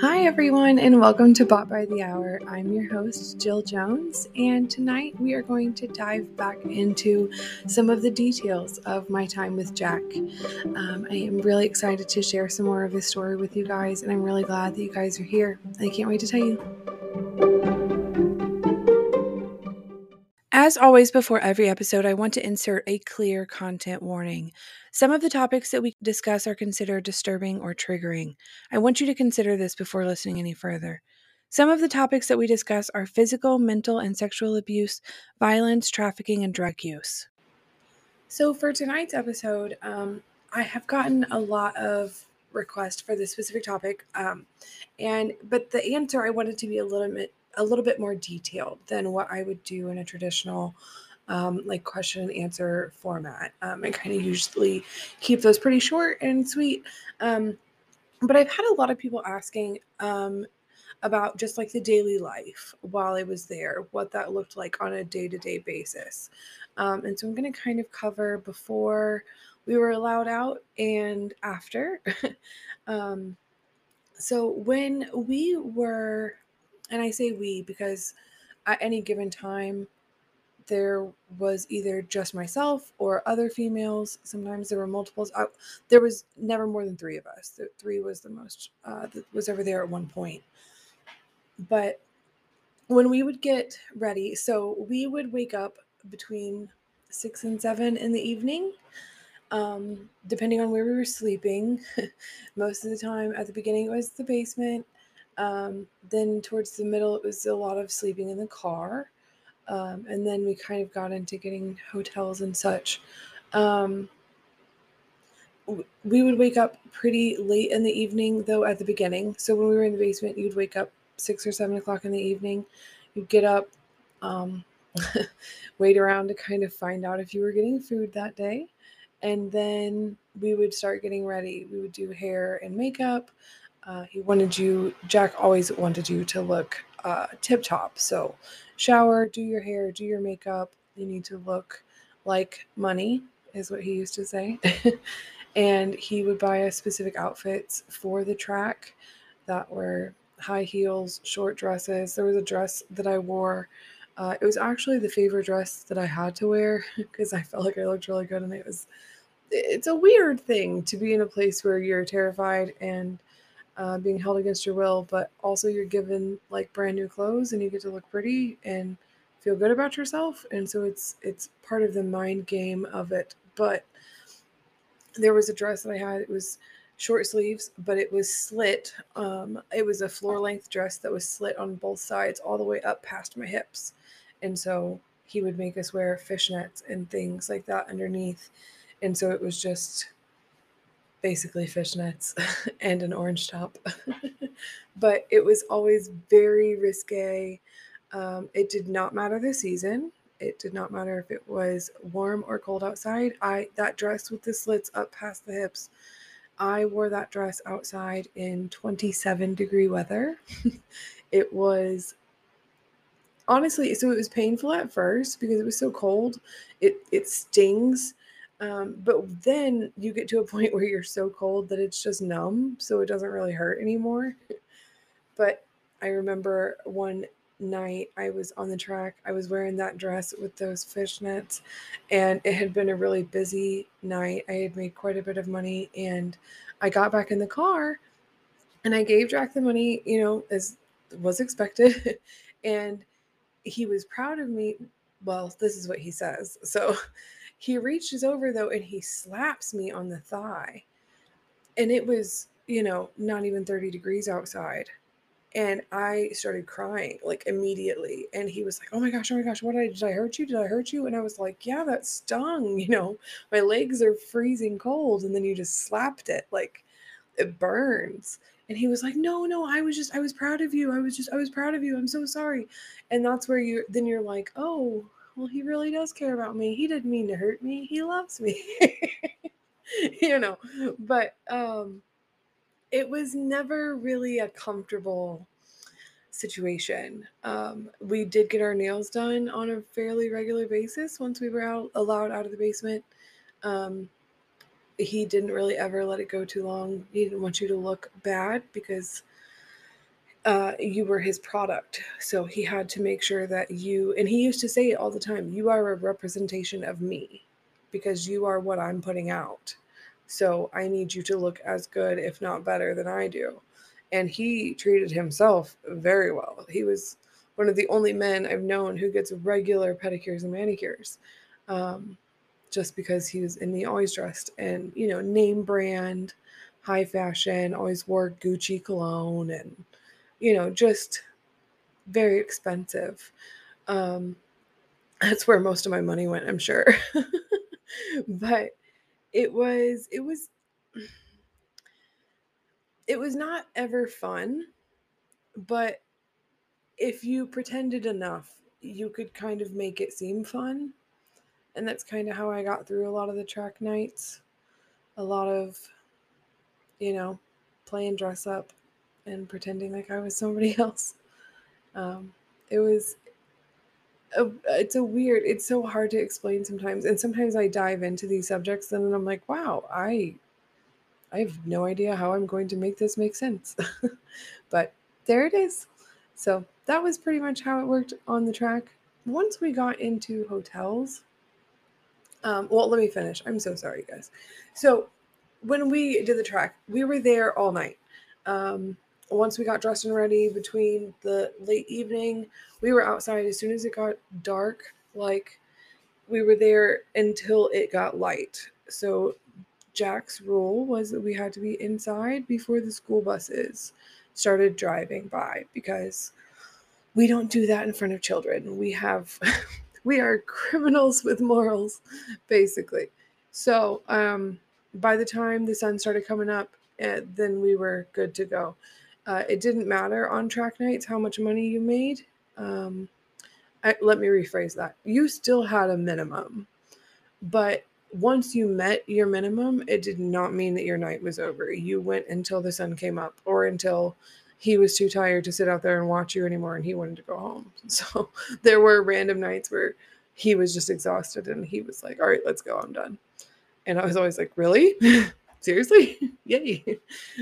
Hi, everyone, and welcome to Bought by the Hour. I'm your host, Jill Jones, and tonight we are going to dive back into some of the details of my time with Jack. I am really excited to share some more of his story with you guys, and I'm really glad that you guys are here. I can't wait to tell you. As always, before every episode, I want to insert a clear content warning. Some of the topics that we discuss are considered disturbing or triggering. I want you to consider this before listening any further. Some of the topics that we discuss are physical, mental, and sexual abuse, violence, trafficking, and drug use. So, for tonight's episode, I have gotten a lot of requests for this specific topic, but the answer I wanted to be a little bit more detailed than what I would do in a traditional like question and answer format. I kind of usually keep those pretty short and sweet. But I've had a lot of people asking about just like the daily life while I was there, what that looked like on a day-to-day basis. And so I'm going to kind of cover before we were allowed out and after. um, so when we were, and I say we because at any given time, there was either just myself or other females. Sometimes there were multiples. There was never more than three of us. Three was the most that was ever there at one point. But when we would get ready, so we would wake up between 6 and 7 in the evening, depending on where we were sleeping. Most of the time at the beginning, it was the basement. Then towards the middle, it was a lot of sleeping in the car. And then we kind of got into getting hotels and such. Um, we would wake up pretty late in the evening, though, at the beginning. So when we were in the basement, you'd wake up 6 or 7 o'clock in the evening. You'd get up, um, wait around to kind of find out if you were getting food that day. And then we would start getting ready. We would do hair and makeup. Jack always wanted you to look tip top. So shower, do your hair, do your makeup. You need to look like money, is what he used to say. And he would buy us specific outfits for the track that were high heels, short dresses. There was a dress that I wore. It was actually the favorite dress that I had to wear because I felt like I looked really good, and it's a weird thing to be in a place where you're terrified and being held against your will, but also you're given like brand new clothes and you get to look pretty and feel good about yourself. And so it's part of the mind game of it. But there was a dress that I had. It was short sleeves, but it was slit. It was a floor length dress that was slit on both sides all the way up past my hips. And so he would make us wear fishnets and things like that underneath. And so it was just basically fishnets and an orange top. But it was always very risque. It did not matter the season. It did not matter if it was warm or cold outside. That dress with the slits up past the hips, I wore that dress outside in 27-degree weather. It was honestly, so it was painful at first because it was so cold. It stings. But then you get to a point where you're so cold that it's just numb, so it doesn't really hurt anymore. But I remember one night I was on the track, I was wearing that dress with those fishnets, and it had been a really busy night. I had made quite a bit of money, and I got back in the car and I gave Jack the money, as was expected. And he was proud of me. Well, this is what he says. So he reaches over though and he slaps me on the thigh. And it was, not even 30 degrees outside. And I started crying like immediately. And he was like, oh my gosh, did I hurt you? Did I hurt you? And I was like, yeah, that stung. My legs are freezing cold. And then you just slapped it. Like it burns. And he was like, no, I was proud of you. I was proud of you. I'm so sorry. And that's where you're like, oh, well, he really does care about me. He didn't mean to hurt me. He loves me. you know, but, it was never really a comfortable situation. We did get our nails done on a fairly regular basis once we were allowed out of the basement. Um, he didn't really ever let it go too long. He didn't want you to look bad because you were his product. So he had to make sure that and he used to say it all the time, you are a representation of me because you are what I'm putting out. So I need you to look as good, if not better, than I do. And he treated himself very well. He was one of the only men I've known who gets regular pedicures and manicures. Um, just because and he always dressed in, name brand, high fashion, always wore Gucci cologne and, just very expensive. Um, that's where most of my money went, I'm sure. But it was it was it was not ever fun, but if you pretended enough, you could kind of make it seem fun. And that's kind of how I got through a lot of the track nights. A lot of, you know, playing dress up and pretending like I was somebody else. It was it's so hard to explain sometimes, and sometimes I dive into these subjects and then I'm like, wow, I have no idea how I'm going to make this make sense. But there it is. So that was pretty much how it worked on the track. Once we got into hotels, well, let me finish. I'm so sorry, guys. So when we did the track, we were there all night. Once we got dressed and ready between the late evening, we were outside as soon as it got dark. Like, we were there until it got light. So Jack's rule was that we had to be inside before the school buses started driving by, because we don't do that in front of children. We are criminals with morals, basically. So by the time the sun started coming up, then we were good to go. It didn't matter on track nights how much money you made. Let me rephrase that. You still had a minimum, but once you met your minimum, it did not mean that your night was over. You went until the sun came up, or until he was too tired to sit out there and watch you anymore and he wanted to go home. So there were random nights where he was just exhausted and he was like, all right, let's go, I'm done. And I was always like, really? Seriously? Yay.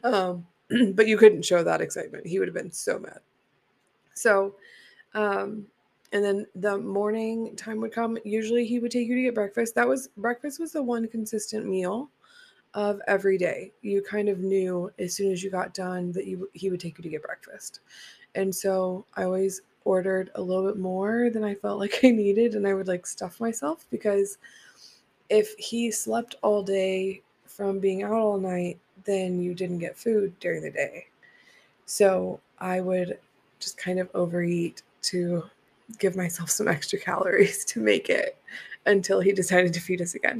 But you couldn't show that excitement. He would have been so mad. So um, and then the morning time would come. Usually he would take you to get breakfast. Breakfast was the one consistent meal of every day. You kind of knew as soon as you got done that he would take you to get breakfast. And so I always ordered a little bit more than I felt like I needed, and I would like stuff myself, because if he slept all day from being out all night, then you didn't get food during the day. So I would just kind of overeat to give myself some extra calories to make it until he decided to feed us again.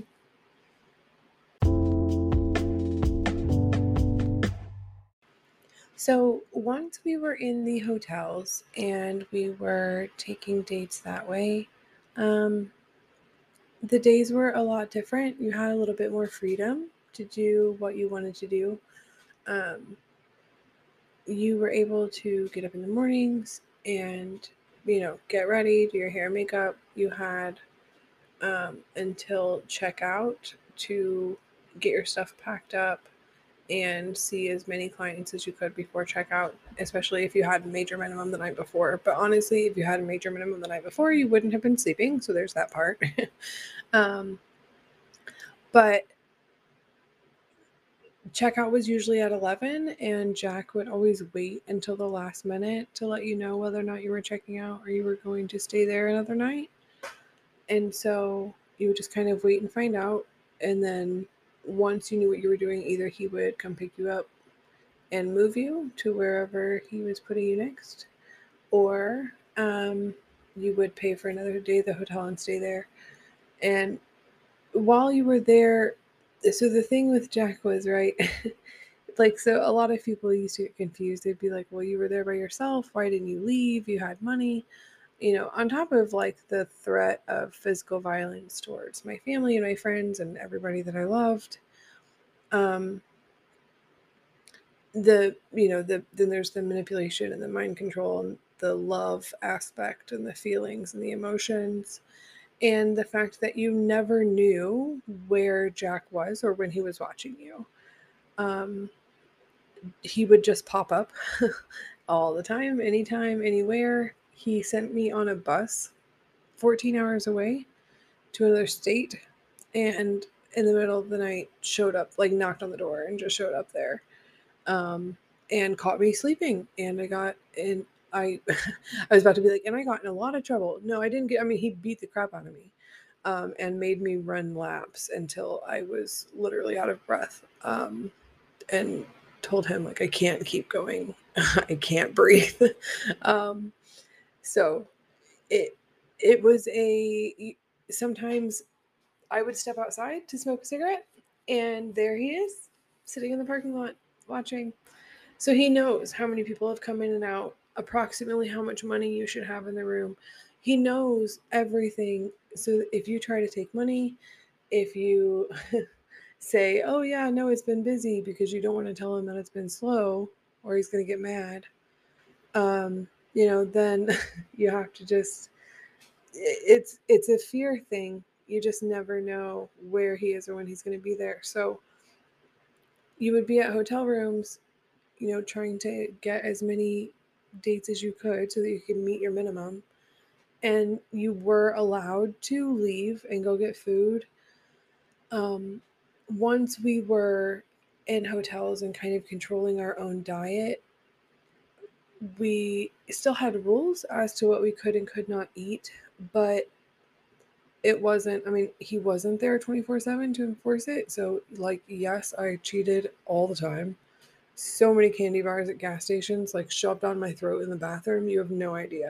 So once we were in the hotels and we were taking dates that way, um, the days were a lot different. You had a little bit more freedom to do what you wanted to do. Um, you were able to get up in the mornings and, get ready, do your hair and makeup. You had until checkout to get your stuff packed up and see as many clients as you could before checkout, especially if you had a major minimum the night before. But honestly, if you had a major minimum the night before, you wouldn't have been sleeping. So there's that part. um, but checkout was usually at 11, and Jack would always wait until the last minute to let you know whether or not you were checking out or you were going to stay there another night. And so you would just kind of wait and find out. And then once you knew what you were doing, either he would come pick you up and move you to wherever he was putting you next, or you would pay for another day at the hotel and stay there. And while you were there, so the thing with Jack was, right, like, so a lot of people used to get confused. They'd be like, well, you were there by yourself. Why didn't you leave? You had money. On top of like the threat of physical violence towards my family and my friends and everybody that I loved, um, then there's the manipulation and the mind control and the love aspect and the feelings and the emotions and the fact that you never knew where Jack was or when he was watching you. Um, he would just pop up all the time, anytime, anywhere. He sent me on a bus 14 hours away to another state, and in the middle of the night showed up, like knocked on the door and just showed up there, um, and caught me sleeping. And I got in, I, I was about to be like, and I got in a lot of trouble. No, I didn't get, I mean, he beat the crap out of me, and made me run laps until I was literally out of breath. And told him like, I can't keep going. I can't breathe. um, so it it was a sometimes I would step outside to smoke a cigarette, and there he is, sitting in the parking lot watching. So he knows how many people have come in and out, approximately how much money you should have in the room. He knows everything. So if you try to take money, if you say, "Oh yeah, no, it's been busy," because you don't want to tell him that it's been slow, or he's going to get mad. Then you have to just it's a fear thing. You just never know where he is or when he's going to be there. So you would be at hotel rooms, trying to get as many dates as you could so that you could meet your minimum. And you were allowed to leave and go get food. Um, Once we were in hotels and kind of controlling our own diet, we still had rules as to what we could and could not eat, but it wasn't, I mean, he wasn't there 24/7 to enforce it. So, like, yes, I cheated all the time. So many candy bars at gas stations, like shoved on my throat in the bathroom. You have no idea.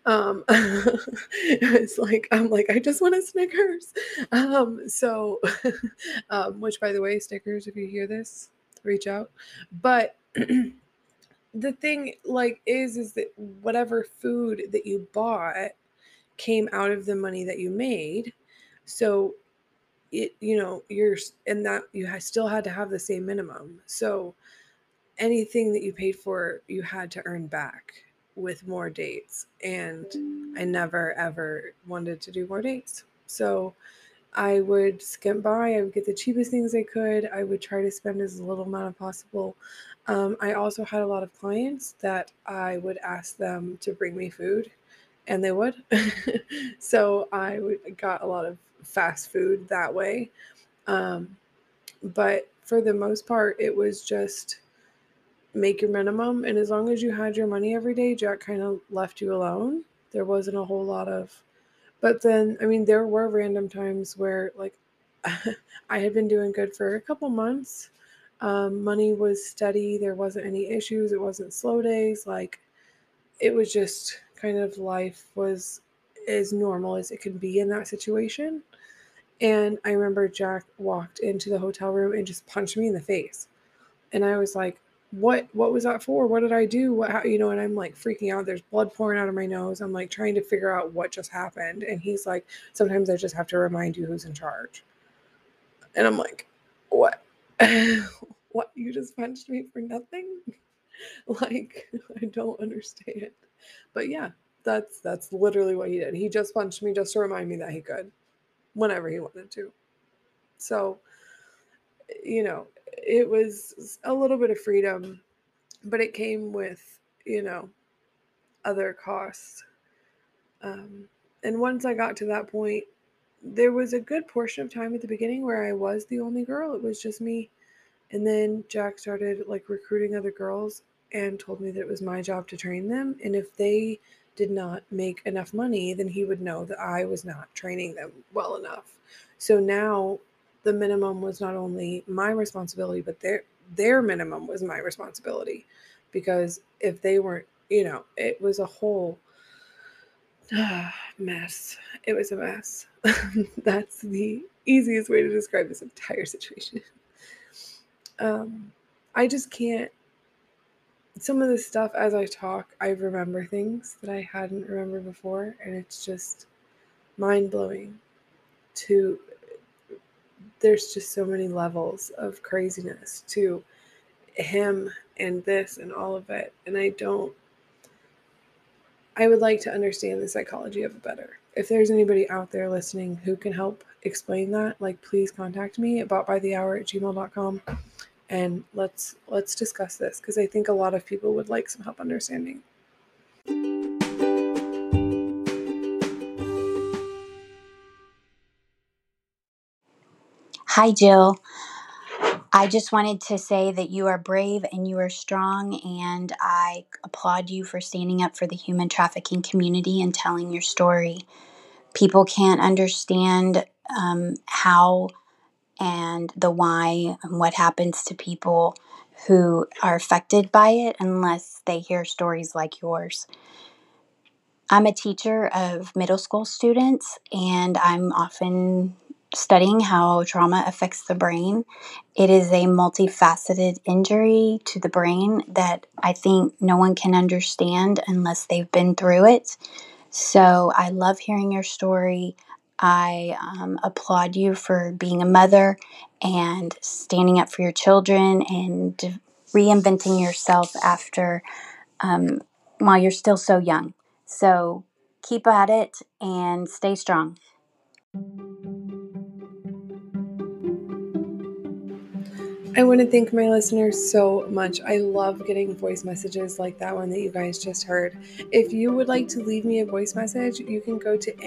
It's like, I'm like, I just want a Snickers. So, which, by the way, Snickers, if you hear this, reach out. But the thing, like, is that whatever food that you bought came out of the money that you made. So you're and that still had to have the same minimum. So anything that you paid for, you had to earn back with more dates. And I never ever wanted to do more dates. So I would skimp by. I would get the cheapest things I could. I would try to spend as little amount as possible. I also had a lot of clients that I would ask them to bring me food, and they would. So got a lot of fast food that way. Um, but for the most part, it was just make your minimum. And as long as you had your money every day, Jack kind of left you alone. There wasn't a whole lot of, but then, I mean, there were random times where, like, I had been doing good for a couple months. Money was steady. There wasn't any issues. It wasn't slow days. Like, it was just kind of life was as normal as it could be in that situation. And I remember Jack walked into the hotel room and just punched me in the face. And I was like, what was that for? What did I do? And I'm like freaking out. There's blood pouring out of my nose. I'm like trying to figure out what just happened. And he's like, sometimes I just have to remind you who's in charge. And I'm like, what? What? You just punched me for nothing? Like, I don't understand. But yeah, that's literally what he did. He just punched me just to remind me that he could whenever he wanted to. So, it was a little bit of freedom, but it came with, other costs. And once I got to that point, there was a good portion of time at the beginning where I was the only girl. It was just me. And then Jack started like recruiting other girls and told me that it was my job to train them. And if they did not make enough money, then he would know that I was not training them well enough. So now the minimum was not only my responsibility, but their minimum was my responsibility. Because if they weren't, it was a whole mess. It was a mess. That's the easiest way to describe this entire situation. I just can't. Some of the stuff as I talk, I remember things that I hadn't remembered before, and it's just mind blowing. To There's just so many levels of craziness to him and this and all of it, and I would like to understand the psychology of it better. If there's anybody out there listening who can help explain that, like, please contact me at boughtbythehour@gmail.com. and let's discuss this, because I think a lot of people would like some help understanding. Hi, Jill. I just wanted to say that you are brave and you are strong, and I applaud you for standing up for the human trafficking community and telling your story. People can't understand how and the why and what happens to people who are affected by it unless they hear stories like yours. I'm a teacher of middle school students, and I'm often studying how trauma affects the brain. It is a multifaceted injury to the brain that I think no one can understand unless they've been through it. So I love hearing your story. I applaud you for being a mother and standing up for your children and reinventing yourself after um, while you're still so young. So keep at it and stay strong. I want to thank my listeners so much. I love getting voice messages like that one that you guys just heard. If you would like to leave me a voice message, you can go to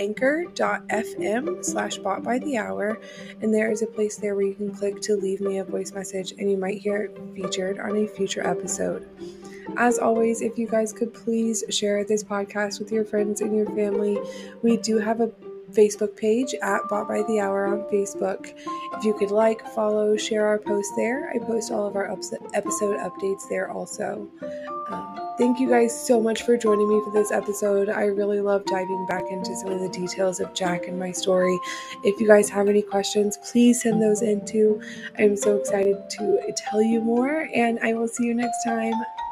anchor.fm/botbythehour, and there is a place there where you can click to leave me a voice message, and you might hear it featured on a future episode. As always, if you guys could please share this podcast with your friends and your family. We do have a Facebook page at Bought by the Hour on Facebook. If you could like, follow, share our posts there. I post all of our episode updates there also. Thank you guys so much for joining me for this episode. I really love diving back into some of the details of Jack and my story. If you guys have any questions, please send those in too. I'm so excited to tell you more, and I will see you next time.